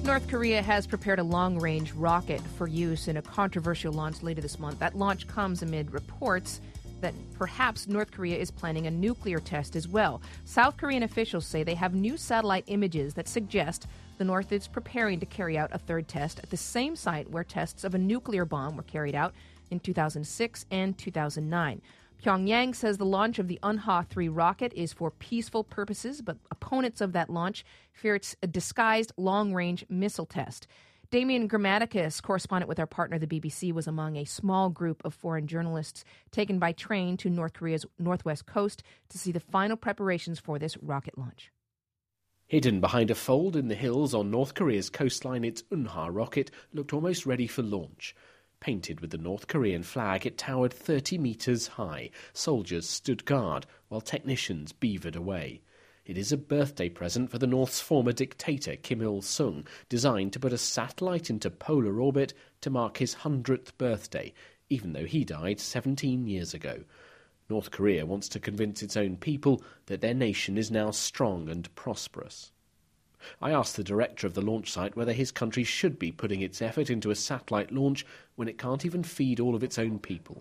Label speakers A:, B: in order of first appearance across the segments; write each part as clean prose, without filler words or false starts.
A: North Korea has prepared a long-range rocket for use in a controversial launch later this month. That launch comes amid reports that perhaps North Korea is planning a nuclear test as well. South Korean officials say they have new satellite images that suggest the North is preparing to carry out a third test at the same site where tests of a nuclear bomb were carried out in 2006 and 2009. Pyongyang says the launch of the Unha-3 rocket is for peaceful purposes, but opponents of that launch fear it's a disguised long-range missile test. Damian Grammaticus, correspondent with our partner, the BBC, was among a small group of foreign journalists taken by train to North Korea's northwest coast to see the final preparations for this rocket launch.
B: Hidden behind a fold in the hills on North Korea's coastline, its Unha rocket looked almost ready for launch. Painted with the North Korean flag, it towered 30 metres high. Soldiers stood guard while technicians beavered away. It is a birthday present for the North's former dictator, Kim Il-sung, designed to put a satellite into polar orbit to mark his 100th birthday, even though he died 17 years ago. North Korea wants to convince its own people that their nation is now strong and prosperous. I asked the director of the launch site whether his country should be putting its effort into a satellite launch when it can't even feed all of its own people.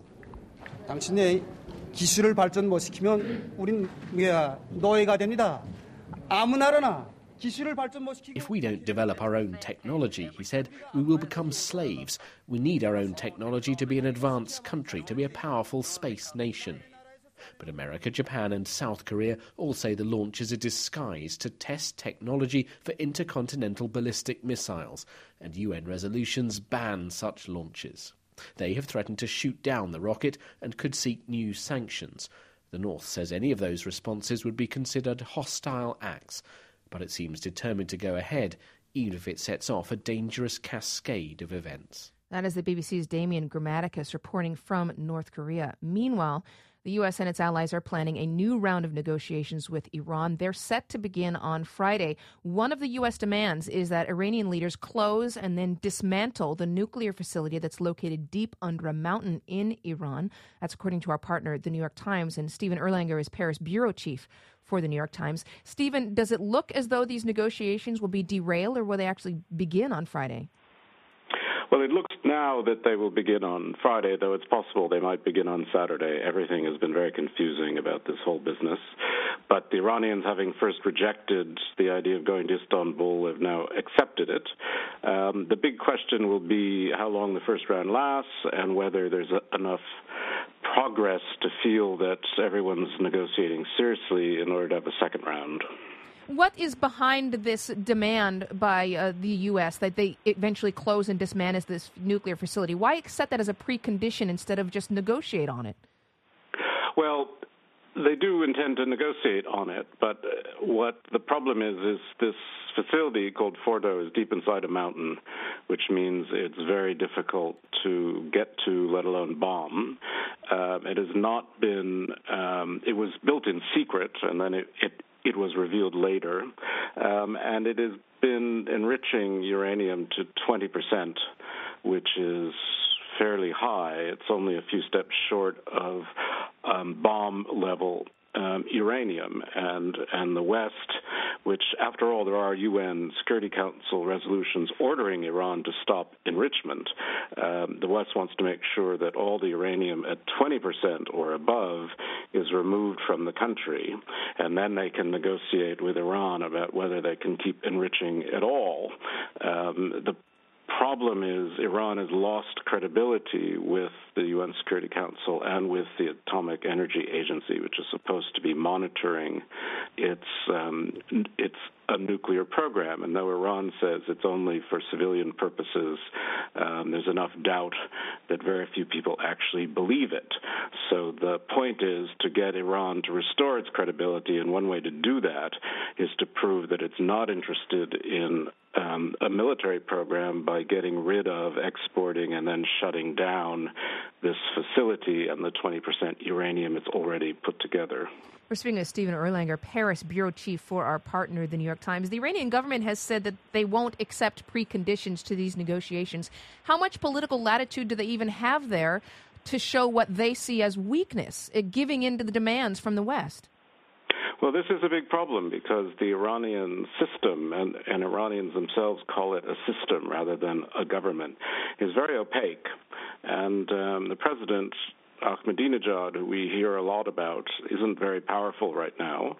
C: 당신의 기술을 발전 못 시키면 우린 노예가 됩니다. 아무 나라나 기술을 발전 못 시키고.
B: If we don't develop our own technology, he said, we will become slaves. We need our own technology to be an advanced country, to be a powerful space nation. But America, Japan and South Korea all say the launch is a disguise to test technology for intercontinental ballistic missiles, and UN resolutions ban such launches. They have threatened to shoot down the rocket and could seek new sanctions. The North says any of those responses would be considered hostile acts, but it seems determined to go ahead, even if it sets off a dangerous cascade of events.
A: That is the BBC's Damian Grammaticus reporting from North Korea. Meanwhile, the U.S. and its allies are planning a new round of negotiations with Iran. They're set to begin on Friday. One of the U.S. demands is that Iranian leaders close and then dismantle the nuclear facility that's located deep under a mountain in Iran. That's according to our partner, The New York Times. And Stephen Erlanger is Paris bureau chief for The New York Times. Stephen, does it look as though these negotiations will be derailed, or will they actually begin on Friday?
D: Well, it looks now that they will begin on Friday, though it's possible they might begin on Saturday. Everything has been very confusing about this whole business. But the Iranians, having first rejected the idea of going to Istanbul, have now accepted it. The big question will be how long the first round lasts and whether there's enough progress to feel that everyone's negotiating seriously in order to have a second round.
A: What is behind this demand by the U.S. that they eventually close and dismantle this nuclear facility? Why accept that as a precondition instead of just negotiate on it?
D: Well, they do intend to negotiate on it, but what the problem is this facility called Fordo is deep inside a mountain, which means it's very difficult to get to, let alone bomb. It has not been, it was built in secret, and then it was revealed later, and it has been enriching uranium to 20%, which is fairly high. It's only a few steps short of bomb-level uranium, and the West, which, after all, there are UN Security Council resolutions ordering Iran to stop enrichment. The West wants to make sure that all the uranium at 20% or above is removed from the country, and then they can negotiate with Iran about whether they can keep enriching at all. The problem is Iran has lost credibility with the UN Security Council and with the Atomic Energy Agency, which is supposed to be monitoring its a nuclear program. And though Iran says it's only for civilian purposes, there's enough doubt that very few people actually believe it. So the point is to get Iran to restore its credibility, and one way to do that is to prove that it's not interested in a military program by getting rid of, exporting, and then shutting down this facility and the 20% uranium it's already put together.
A: We're speaking with Stephen Erlanger, Paris bureau chief for our partner, The New York Times. The Iranian government has said that they won't accept preconditions to these negotiations. How much political latitude do they even have there to show what they see as weakness, giving in to the demands from the West?
D: Well, this is a big problem because the Iranian system, and Iranians themselves call it a system rather than a government, is very opaque. And the president, Ahmadinejad, who we hear a lot about, isn't very powerful right now.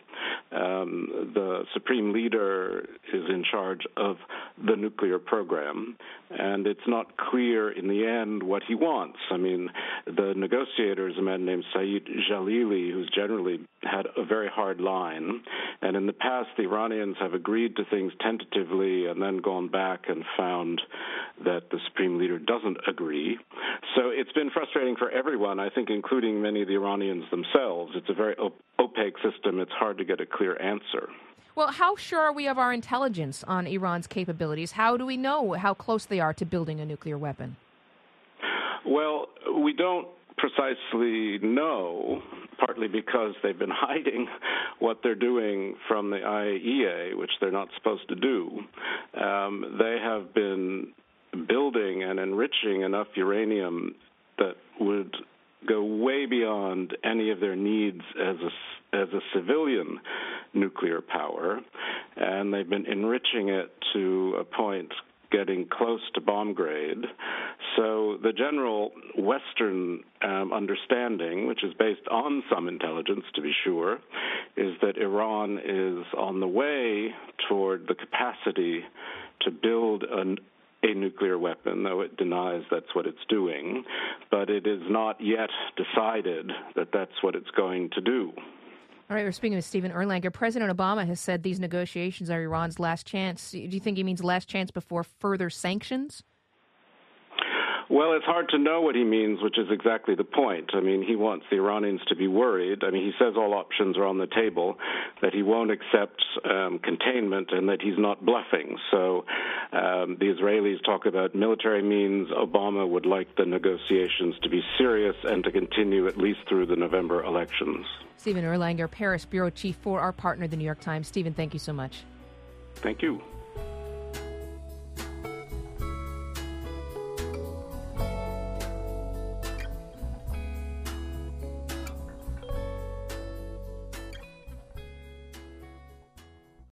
D: The supreme leader is in charge of the nuclear program, and it's not clear in the end what he wants. I mean, the negotiator is a man named Saeed Jalili, who's generally had a very hard line, and in the past the Iranians have agreed to things tentatively and then gone back and found that the supreme leader doesn't agree. So it's been frustrating for everyone, I think, including many of the Iranians themselves. It's a very opaque system. It's hard to get a clear answer.
A: Well, how sure are we of our intelligence on Iran's capabilities? How do we know how close they are to building a nuclear weapon?
D: Well, we don't precisely know, partly because they've been hiding what they're doing from the IAEA, which they're not supposed to do. They have been building and enriching enough uranium that would go way beyond any of their needs as a civilian nuclear power, and they've been enriching it to a point getting close to bomb grade. So the general Western understanding, which is based on some intelligence to be sure, is that Iran is on the way toward the capacity to build a nuclear weapon, though it denies that's what it's doing. But it is not yet decided that that's what it's going to do.
A: All right, we're speaking with Stephen Erlanger. President Obama has said these negotiations are Iran's last chance. Do you think he means last chance before further sanctions?
D: Well, it's hard to know what he means, which is exactly the point. I mean, he wants the Iranians to be worried. I mean, he says all options are on the table, that he won't accept containment, and that he's not bluffing. So the Israelis talk about military means. Obama would like the negotiations to be serious and to continue at least through the November elections.
A: Stephen Erlanger, Paris bureau chief for our partner, the New York Times. Stephen, thank you so much.
D: Thank you.